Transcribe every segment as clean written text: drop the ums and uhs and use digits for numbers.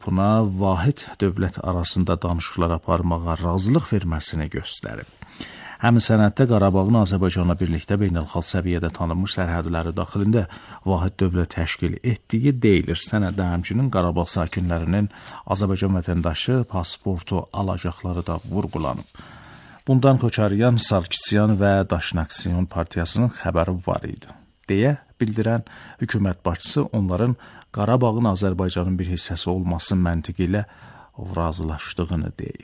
buna vahid dövlət arasında danışıqlar aparmağa razılıq verməsini göstərib. Həmin sənəddə Qarabağın Azərbaycanla birlikdə beynəlxalq səviyyədə tanınmış sərhədləri daxilində vahid dövlət təşkil etdiyi deyilir. Sənəddə həmçinin Qarabağ sakinlərinin Azərbaycan vətəndaşı pasportu alacaqları da vurğulanıb. Bundan Koçaryan, Sarkisyan və Daşnaqsiyon partiyasının xəbəri var idi, deyə bildirən hökumət başçısı onların Qarabağın Azərbaycanın bir hissəsi olması məntiqi ilə razılaşdığını deyib.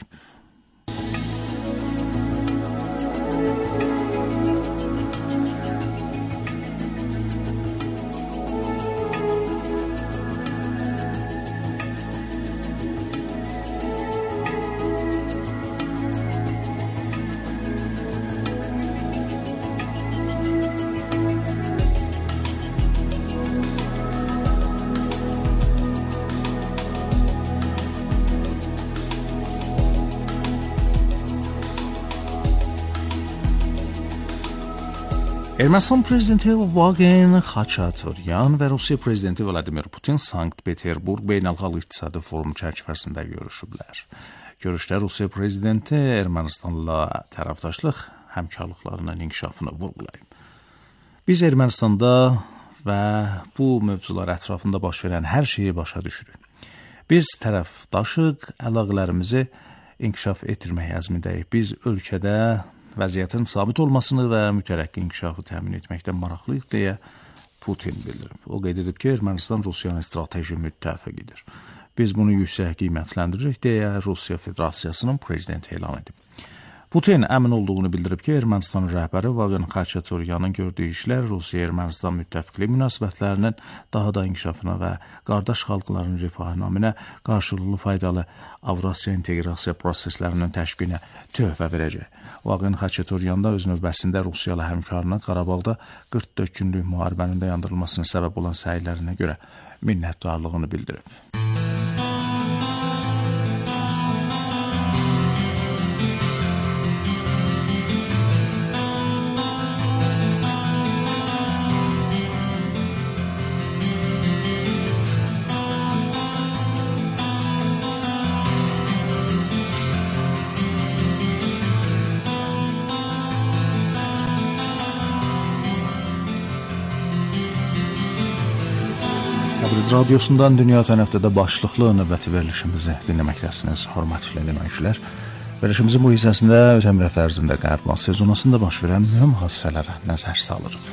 Ermənistan prezidenti Vaqen Xaçaturyan və Rusiya prezidenti Vladimir Putin Sankt-Peterburq Beynəlxalq İqtisadi Forumu çərçivəsində görüşüblər. Görüşdə Rusiya prezidenti Ermənistanla tərəfdaşlıq həmkarlıqlarının inkişafını vurğulayıb. Biz Ermənistanda və bu mövzular ətrafında baş verən hər şeyi başa düşürük. Biz tərəfdaşıq, əlaqələrimizi inkişaf etdirmək əzmindəyik. Biz ölkədə vəziyyətin sabit olmasını və mütərəqqi inkişafı təmin etməkdə maraqlıyıq, deyə Putin bildirib. O qeyd edib ki, Ermənistan Rusiyanın strateji müttəfiqidir. Biz bunu yüksək qiymətləndiririk, deyə Rusiya Federasiyasının prezidenti elan edib. Putin əmin olduğunu bildirib ki, Ermənistanın rəhbəri Vaqen Xaçaturyanın gördüyü işlər Rusiya-Ermənistan müttəfiqlik münasibətlərinin daha da inkişafına və qardaş xalqların rifahı naminə qarşılıqlı faydalı Avrasiya inteqrasiya proseslərinin təşkilinə töhfə verəcək. Vaqen Xaçaturyan da öz növbəsində Rusiyalı həmkarına Qarabağda 44 günlük müharibənin dayandırılmasına səbəb olan səylərinə görə minnətdarlığını bildirib. Təbriz radiosundan Dünya Ötən həftədə başlıqlı növbəti verilişimizi dinləməkdəsiniz, hörmətli dinləyicilər. Verilişimizin bu hissəsində ötən bir həftə ərzində Qərb sezonasında baş verən mühüm hadisələrə nəzər salırıq.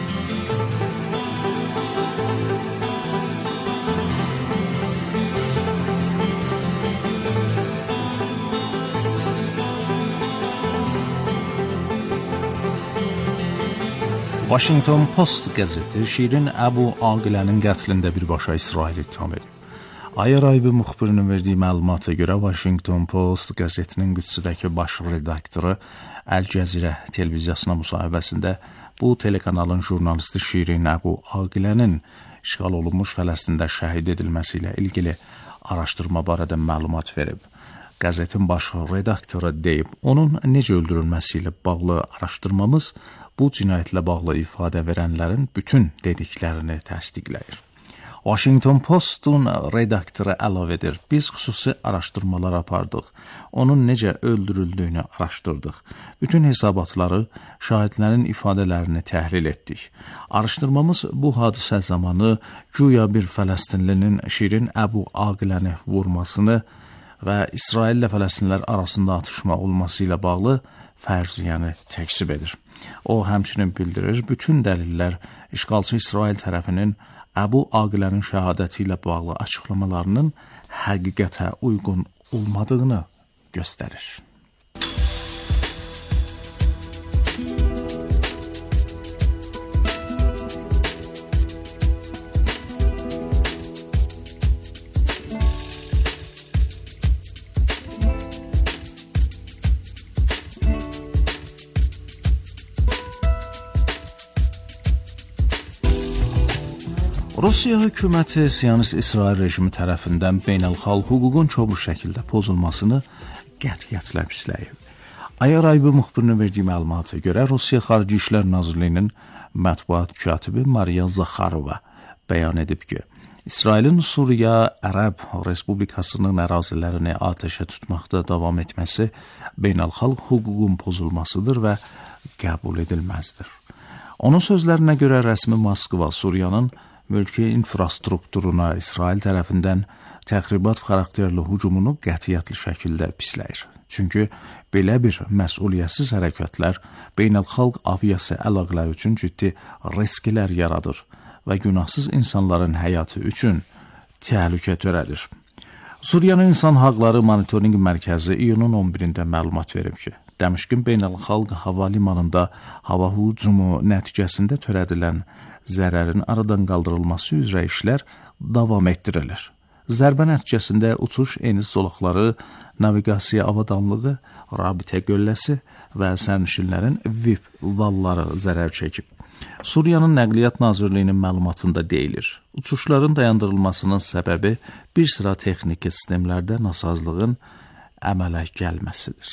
Washington Post qəzeti Şirin Əbu Aqilənin qətlində birbaşa İsrail ittiham edib. Ayaraybi müxbirinin verdiyi məlumata görə Washington Post qəzetinin Qüdsüdəki baş redaktoru Əl-Cəzirə televiziyasına müsahibəsində bu telekanalın jurnalisti Şirin Əbu Aqilənin işğal olunmuş Fələstində şəhid edilməsi ilə ilgili araşdırma barədə məlumat verib. Qəzetin baş redaktoru deyib, onun necə öldürülməsi ilə bağlı araşdırmamız bu cinayətlə bağlı ifadə verənlərin bütün dediklərini təsdiqləyir. Washington Post'un redaktoru əlavə edir. Biz xüsusi araşdırmalar apardıq. Onun necə öldürüldüyünü araşdırdıq. Bütün hesabatları, şahidlərin ifadələrini təhlil etdik. Araşdırmamız bu hadisə zamanı güya bir Fələstinlinin Şirin Əbu Aqiləni vurmasını və İsrail ilə Fələstinlilər arasında atışma olması ilə bağlı fərziyyəni təkzib edir. O həmçinin bildirir, bütün dəlillər işğalçı İsrail tərəfinin Əbu Aqilənin şəhadəti ilə bağlı açıqlamalarının həqiqətə uyğun olmadığını göstərir. Rusiya hökuməti Siyonist İsrail rejimi tərəfindən beynəlxalq hüququn kobud şəkildə pozulmasını qətiyyətlə pisləyib. Ayaraybi müxbirinin verdiyi məlumata görə Rusiya Xarici İşlər Nazirliyinin mətbuat katibi Mariya Zakharova bəyan edib ki, İsrailin Suriya Ərəb Respublikasının ərazilərini atəşə tutmaqda davam etməsi beynəlxalq hüququn pozulmasıdır və qəbul edilməzdir. Onun sözlərinə görə rəsmi Moskva Suriyanın mülki infrastrukturuna İsrail tərəfindən təxribat xarakterli hücumunu qətiyyətli şəkildə pisləyir. Çünki belə bir məsuliyyətsiz hərəkətlər beynəlxalq aviasiya əlaqələri üçün ciddi risklər yaradır və günahsız insanların həyatı üçün təhlükə törədir. Suriyanın İnsan Haqları Monitorinq Mərkəzi iyunun 11-də məlumat verib ki, Dəmişqin beynəlxalq hava limanında hava hücumu nəticəsində törədilən zərərin aradan qaldırılması üzrə işlər davam etdirilir. Zərbə nəticəsində uçuş eniş zolaqları, naviqasiya avadanlığı, rabitə gölləsi və sərnişinlərin VIP valları zərər çəkib. Suriyanın Nəqliyyat Nazirliyinin məlumatında deyilir, uçuşların dayandırılmasının səbəbi bir sıra texniki sistemlərdə nasazlığın əmələ gəlməsidir.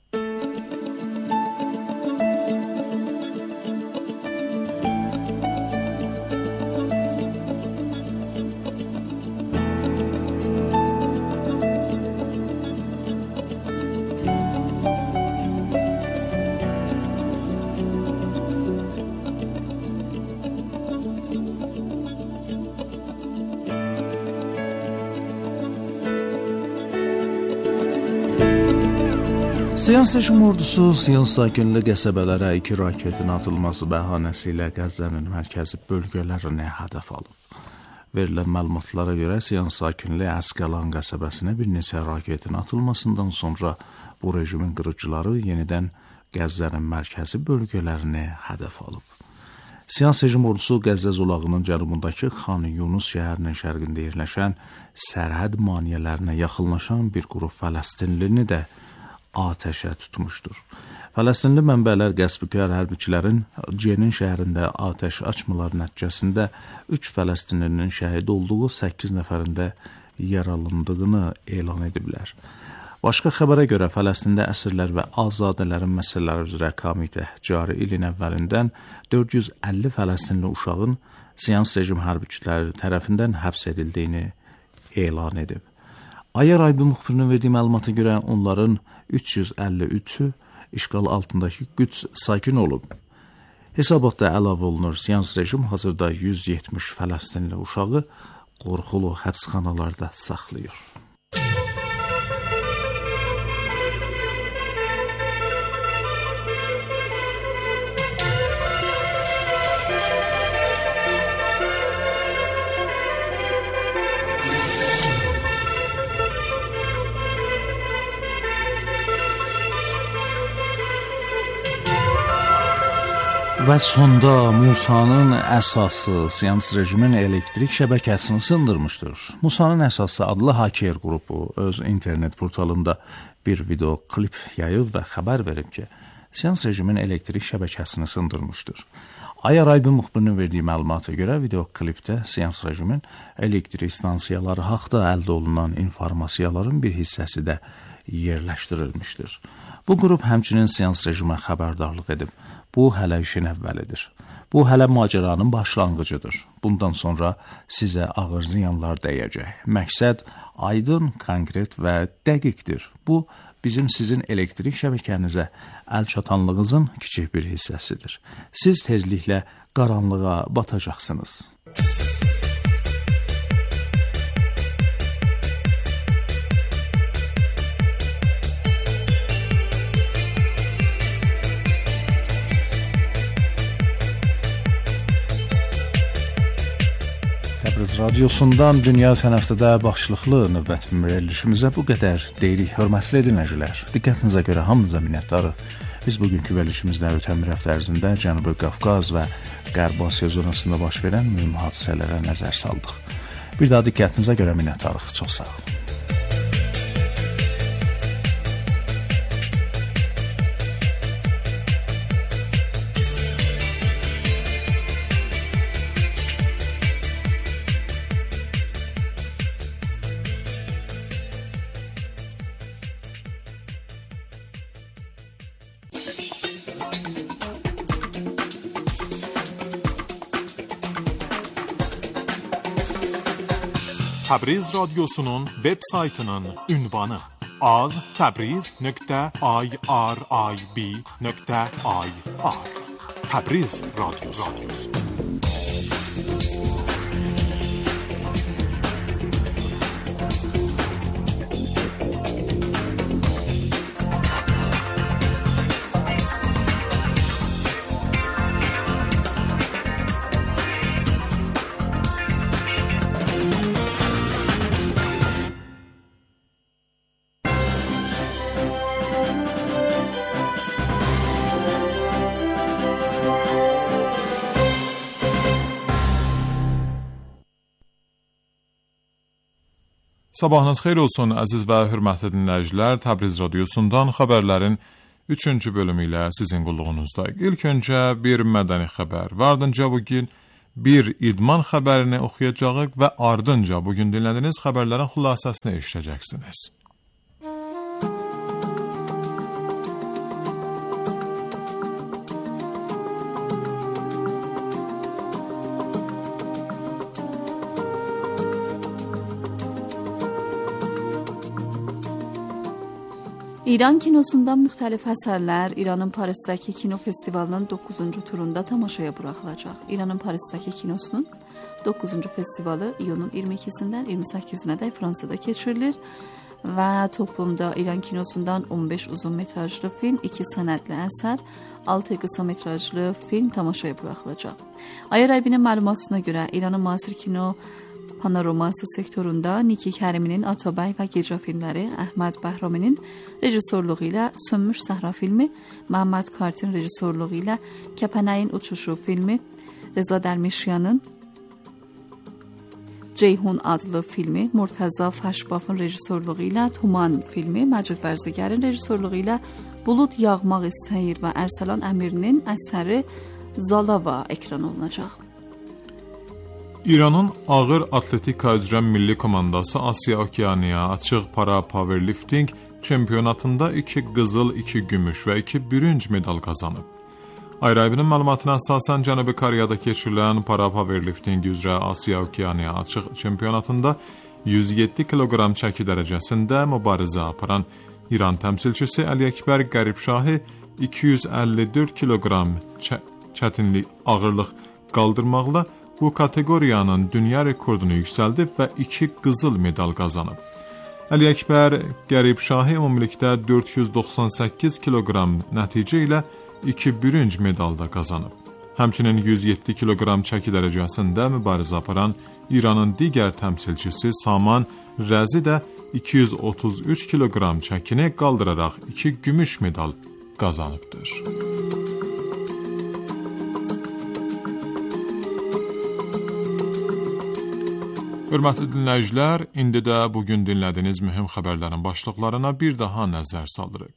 Siyans rejim ordusu Siyans sakinli qəsəbələrə 2 raketin atılması bəhanəsi ilə Qəzzənin mərkəzi bölgələrini hədəf alıb. Verilən məlumatlara görə Siyans sakinli Əskalan qəsəbəsinə bir neçə raketin atılmasından sonra bu rejimin qırıcıları yenidən Qəzzənin mərkəzi bölgələrini hədəf alıb. Siyans rejim ordusu Qəzzə zolağının cənubundakı Xan Yunus şəhərinin şərqində yerləşən sərhəd maniyələrinə yaxınlaşan bir qrup Fələstinlini də atəşə tutmuşdur. Fələstinli mənbələr qəsbkar hərbiçilərin Cenin şəhərində atəş açmaları nəticəsində 3 Fələstinlinin şəhid olduğu, 8 nəfərində yaralındığını elan ediblər. Başqa xəbərə görə Fələstində əsirlər və azadələrin məsələləri üzrə komitə cari ilin əvvəlindən 450 Fələstinli uşağın Siyans rejim hərbiçiləri tərəfindən həbs edildiyini elan edib. Ayar Aybi müxbirinin verdiyi məlumata görə onların 353-ü işğal altındakı Qüds sakin olub. Hesabatda əlavə olunur, Siyans rejim hazırda 170 Fələstinli uşağı qorxulu həbsxanalarda saxlayır. Və sonda Musanın əsası Siyans rejimin elektrik şəbəkəsini sındırmışdır. Musanın əsası adlı haker qrupu öz internet portalında bir video klip yayıb və xəbər verib ki, Siyans rejimin elektrik şəbəkəsini sındırmışdır. Ayar Aybi müxbirinin verdiyi məlumata görə video klipdə Siyans rejimin elektrik stansiyaları haqda əldə olunan informasiyaların bir hissəsi də yerləşdirilmişdir. Bu qrup həmçinin Siyans rejimə xəbərdarlıq edib. Bu hələ işin əvvəlidir. Bu hələ macəranın başlanğıcıdır. Bundan sonra sizə ağır ziyanlar dəyəcək. Məqsəd aydın, konkret və dəqiqdir. Bu, bizim sizin elektrik şəbəkənizə əl çatanlığınızın kiçik bir hissəsidir. Siz tezliklə qaranlığa batacaqsınız. Təbriz radiosundan Dünya Sən həftədə başlıqlı növbəti verilişimizə bu qədər deyirik, hörmətli dinləyicilər. Diqqətinizə görə hamınıza minnətdarıq. Biz bugünkü verilişimizdə ötən bir həftə ərzində Cənubi Qafqaz və Qərb Asiya zonasında baş verən mühüm hadisələrə nəzər saldıq. Bir daha diqqətinizə görə minnətdarıq. Çox sağ olun. Təbriz radyosunun web saytının ünvanı az.təbriz.irib.ir Təbriz radyosu. Sabahınız xeyir olsun, əziz və hörmətli dinləyicilər. Təbriz radiosundan xəbərlərin 3-cü bölümü ilə sizin qulluğunuzdayıq. İlk öncə bir mədəni xəbər və ardınca bugün bir idman xəbərini oxuyacağıq və ardınca bugün dinlədiyiniz xəbərlərin xülasəsini eşidəcəksiniz. İran kinosundan müxtəlif əsərlər İranın Parisdəki kino festivalının 9-cu turunda tamaşaya buraxılacaq. İranın Parisdəki kinosunun 9-cu festivalı iyunun 22-sindən 28-nədək Fransada keçirilir və toplumda İran kinosundan 15 uzun metrajlı film, 2 sənədli əsər, 6 qısa metrajlı film tamaşaya buraxılacaq. Aya Raybinin məlumatına görə İranın müasir kino panoraması sektorunda Niki Kəriminin Atabəy və Gecə filmləri, Əhməd Bəhraminin rejissorluğu ilə Sönmüş Səhra filmi, Məhəmməd Kartin rejissorluğu ilə Kəpənəyin Uçuşu filmi, Reza Dərmişyanın Ceyhun adlı filmi, Murtaza Fəşbafın rejissorluğu ilə Tuman filmi, Məcid Bərzəgərin rejissorluğu ilə Bulud Yağmaq İstəyir və Ərsəlan Əmirinin əsəri Zalava ekran olunacaq. İranın ağır atletika üzrə milli komandası Asiya Okeaniya açıq para powerlifting çempionatında 2 qızıl, 2 gümüş və 2 bürünc medal qazanıb. Ayrayibinin məlumatına əsasən Cənubi Koreyada keçirilən para powerlifting üzrə Asiya Okeaniya açıq çempionatında 107 kiloqram çəki dərəcəsində mübarizə aparan İran təmsilçisi Əli Əkbər Qəribşahı 254 kiloqram çətinlik ağırlıq qaldırmaqla bu kateqoriyanın dünya rekordunu yüksəldib və 2 qızıl medal qazanıb. Əli Əkbər Qəribşahı ümumilikdə 498 kiloqram nəticə ilə 2 bürünc medal da qazanıb. Həmçinin 107 kiloqram çəki dərəcəsində mübarizə aparan İranın digər təmsilçisi Saman Rəzi də 233 kiloqram çəkini qaldıraraq 2 gümüş medal qazanıbdır. Hörmətli dinləyicilər, indi də bugün dinlədiyiniz mühüm xəbərlərin başlıqlarına bir daha nəzər saldırıq.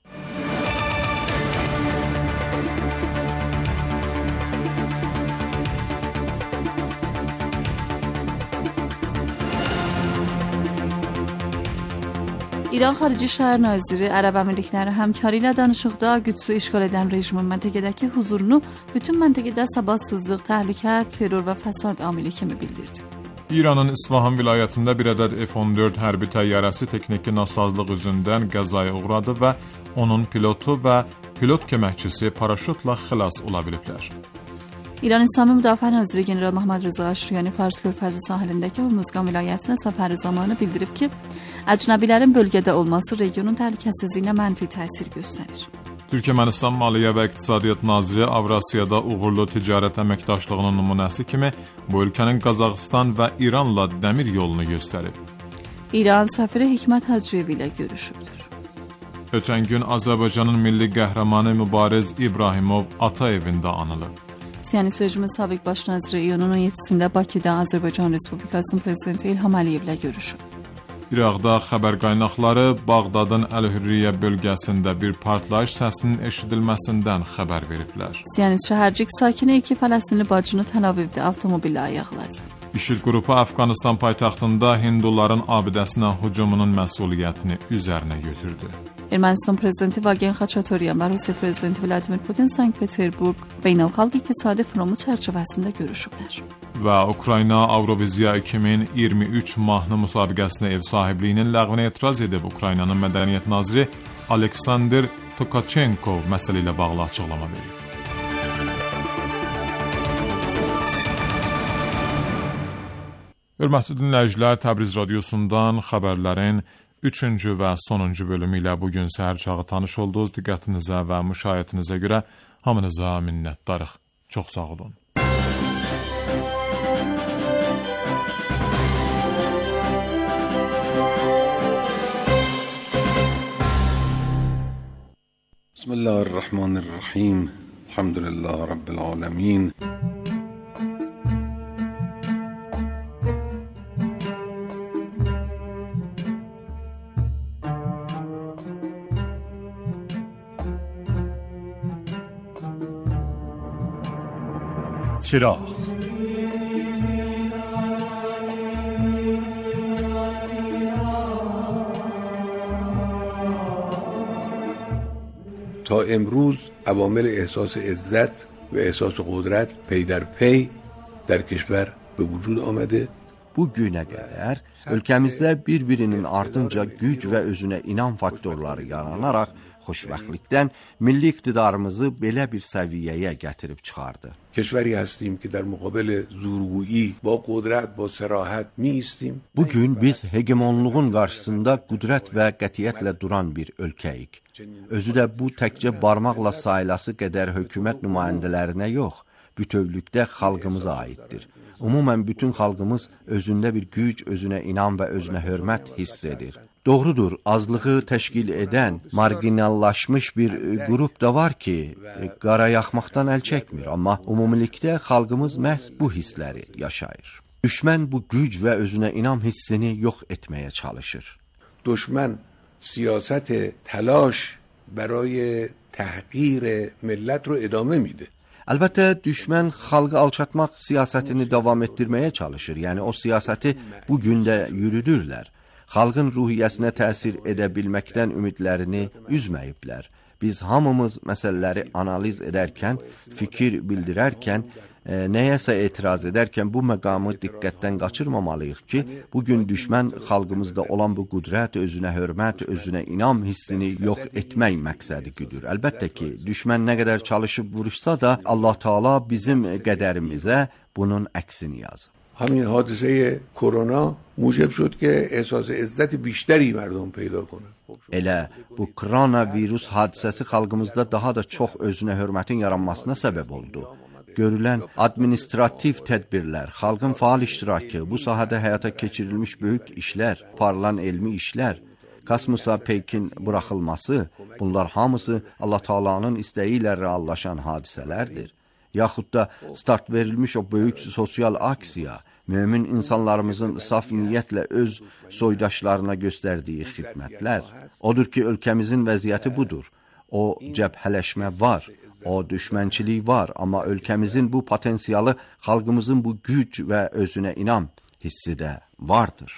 İran Xarici Şəhər Naziri Ərəb Əmirlikləri həmkarı ilə danışıqda Qüdsü işğal edən rejimin məntəqədəki huzurunu bütün məntəqədə səbatsızlıq, təhlükə, terror və fəsad amili kimi bildirdi. İranın İsfahan vilayətində bir ədəd F-14 hərbi təyyarəsi texniki nasazlıq üzündən qəzaya uğradı və onun pilotu və pilot köməkçisi paraşütlə xilas ola biliblər. İran İslami Müdafiə Naziri General Məhəmməd Rza Əşriyani Fars körfəzi sahilindəki Hormuzqan vilayətinə səfəri zamanı bildirib ki, əcnəbilərin bölgədə olması regionun təhlükəsizliyinə mənfi təsir göstərir. Türkmənistan Maliyyə və İqtisadiyyat Naziri Avrasiyada uğurlu ticarət əməkdaşlığının nümunəsi kimi bu ölkənin Qazaxıstan və İranla dəmir yolunu göstərib. İran səfiri Hikmət Hacıyev ilə görüşübdür. Ötən gün Azərbaycanın milli qəhrəmanı Mübariz İbrahimov Atayevində anılıb. Siyonist rejimin sabiq baş naziri iyunun 17-sində Bakıda Azərbaycan Respublikasının prezidenti İlham Əliyevlə görüşüb. İraqda xəbər qaynaqları Bağdadın Əl-Hürriyə bölgəsində bir partlayış səsinin eşidilməsindən xəbər veriblər. Siyonist şəhərcik sakini 2 Fələstinli bacını Təl-Avivdə avtomobillə ayaqladı. İşid qrupu Əfqanistan paytaxtında hinduların abidəsinə hücumunun məsuliyyətini üzərinə götürdü. Ermənistan prezidenti Vagen Xaçatoryan və Rusiya prezidenti Vladimir Putin Sankt-Peterburq Beynəlxalq İqtisadi Forumu çərçivəsində görüşüblər. və Ukrayna Avroviziya 2023 mahnı müsabiqəsinə ev sahibliyinin ləğvinə etiraz edib. Ukraynanın mədəniyyət naziri Aleksandr Tokachenko məsələ ilə bağlı açıqlama verib. Hörmətli dinləyicilər, Təbriz radiosundan xəbərlərin 3-cü və sonuncu bölümü ilə bugün səhər çağı tanış oldunuz. Diqqətinizə və müşahiyyətinizə görə hamınıza minnətdarıq. Çox sağ olun. Bismillahirrahmanirrahim. Elhamdülillah Rabbil alemin. چراغ تا امروز عوامل احساس عزت و احساس قدرت pey در pey در کشور به وجود آمده. Bu günə qədər ölkəmizdə bir-birinin ardınca güc və özünə inam faktorları yaranaraq xoşbəxtlikdən milli iqtidarımızı belə bir səviyyəyə gətirib çıxardı. کشوری هستیم که در مقابل زورگویی با قدرت با صراحت می‌ایستیم. Bugün biz hegemonluğun qarşısında qüdrət və qətiyyətlə duran bir ölkəyik. Özü də bu təkcə barmaqla sayılası qədər hökumət nümayəndələrinə yox, bütövlükdə xalqımıza aiddir. Ümumən bütün xalqımız özündə bir güc, özünə inam və özünə hörmət hiss edir. Doğrudur, azlığı təşkil edən, marginallaşmış bir qrup da var ki, qara yaxmaqdan əl çəkmir, amma ümumilikdə xalqımız məhz bu hissləri yaşayır. Düşmən bu güc və özünə inam hissini yox etməyə çalışır. دشمن سیاست تلاش برای تحقیر ملت رو ادامه میده. Əlbəttə, düşmən xalqı alçatmaq siyasətini davam etdirməyə çalışır. Yəni, o siyasəti bu gündə yürüdürlər. Xalqın ruhiyyəsinə təsir edə bilməkdən ümidlərini üzməyiblər. Biz hamımız məsələləri analiz edərkən, fikir bildirərkən, nəyəsə etiraz edərkən bu məqamı diqqətdən qaçırmamalıyıq ki, bugün düşmən xalqımızda olan bu qüdrət, özünə hörmət, özünə inam hissini yox etmək məqsədi güdür. Əlbəttə ki, düşmən nə qədər çalışıb vuruşsa da, Allah Taala bizim qədərimizə bunun əksini yazıb. همین حادثه کرونا موجب شد که احساس عزت بیشتری مردم پیدا کنه. Elə bu koronavirus hadisəsi xalqımızda daha da çox özünə hörmətin yaranmasına səbəb oldu. Görülən administrativ tədbirlər, xalqın faal iştirakı, bu sahədə həyata keçirilmiş böyük işlər, aparılan elmi işlər, kosmosa peykin buraxılması, bunlar hamısı Allah Taala'nın istəyi ilə reallaşan hadisələrdir. Yaxud da start verilmiş o böyük sosial aksiya, mömin insanlarımızın saf niyyətlə öz soydaşlarına göstərdiyi xidmətlər. Odur ki, ölkəmizin vəziyyəti budur. O cəbhələşmə var, o düşmənçilik var, amma ölkəmizin bu potensialı, xalqımızın bu güc və özünə inam hissi də vardır.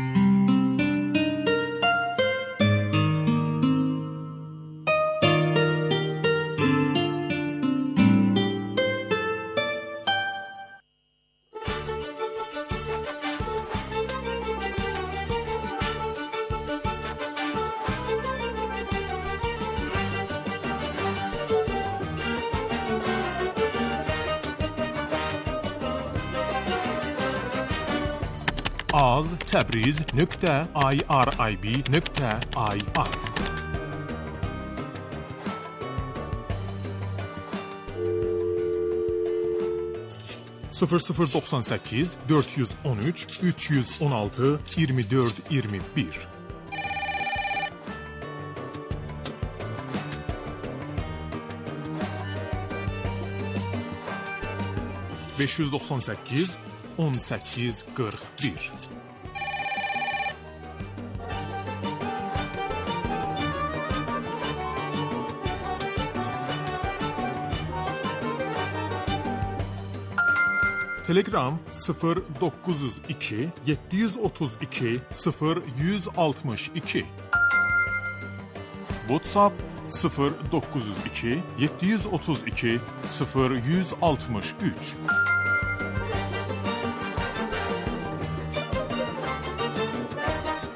az.tabriz.irib.ir 0098 413 316 24 21 598 18 41 Telegram 0902 732 0162 WhatsApp 0902 732 0163